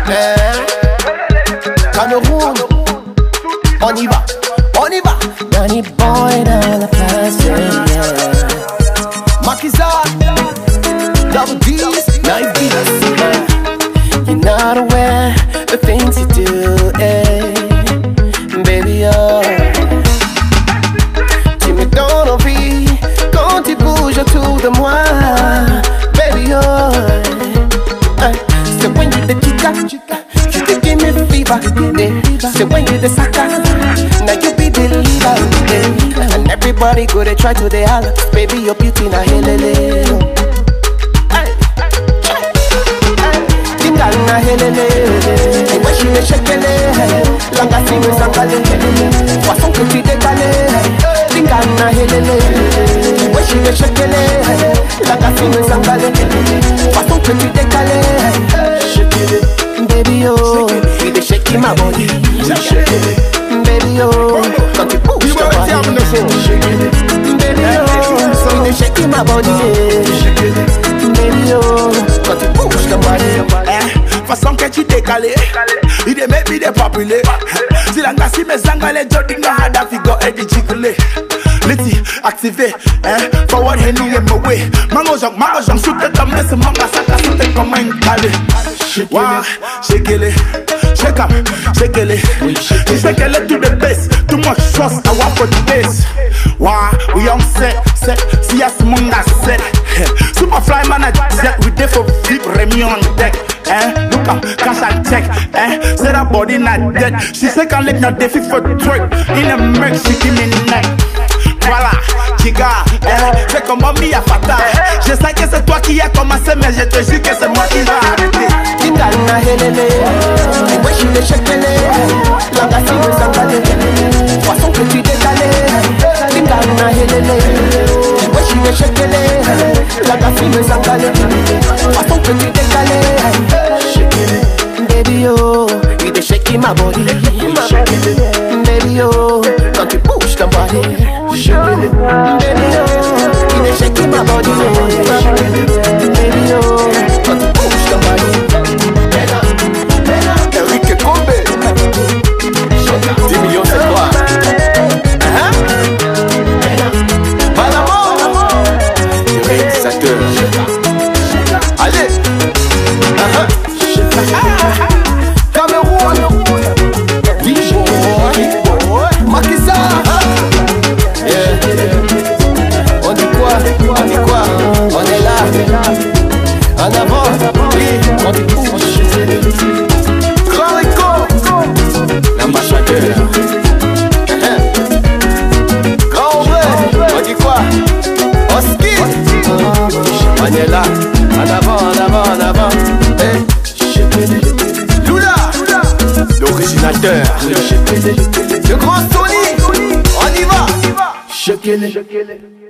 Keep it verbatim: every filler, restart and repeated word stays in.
Cameroun, on y va, on y va. Danny Boy dans la place, yeah. Makiza, double D's, knife D's. You're not aware the things you do, eh, baby, oh. Tu me donnes envie quand tu bouges autour de moi, baby, oh. So when you the chica, you the give me fever, eh. So when you the sucker, now you be the leader, eh. And everybody go they try to the holler, baby, your beauty na helele. Na helele, et moi je me chekele, langa si me sangale, poisson que tu décalé, linga na helele, et moi je me chekele, langa si me sangale, poisson que tu décalé, baby oh, il est shaking my body, baby oh, quand tu bouges ton body, baby oh, il est shaking my body, baby oh, quand tu bouges ton body. Façon que tu décalé, il est même il est populé. Si la nasi me zangale, jodi no hada figo et di jiggle. Liti activé, hein, forward henny in my way. Mango jong, mango jong, shoot the dumb, listen, manga saka, shoot the come and call it. Wow, shake it, shake up, shake it, shake it to the base. Too much trust, I want for the base. Wow, we on set, set, see us manga set. Super fly man at jet, we there for flip Remy on deck. Eh, look up, cash and check. Eh, say that body not dead. She say can't let no defy for twerk. In a mix, she give me neck. Voilà, chiga, eh, c'est comme mi a fata. Je sais que c'est toi qui as commencé, mais je te jure que c'est moi qui va arrêter. Kinga na helele, et moi je l'ai chekele, langa si me sangale, poisson que tu décalé. Kinga na helele, et moi je l'ai chekele, langa si me sangale, poisson que tu décalé. Baby oh, il est shaking my body, baby oh, quand tu bouges ton body, baby oh, il est shaking my body, baby oh, quand tu bouges ton body. Eric Kombe, dix millions c'est quoi? Malamo, le réalisateur. Allez, Cameroun, Makiza, on dit quoi? On dit quoi? On est là, en avant, oui, on dit bouge. Grand Rico, l'ambassadeur. Grand vrai, on dit quoi? Oski, on est là, en avant, en avant, en avant. Lula, l'originateur. Le grand Sony, on y va.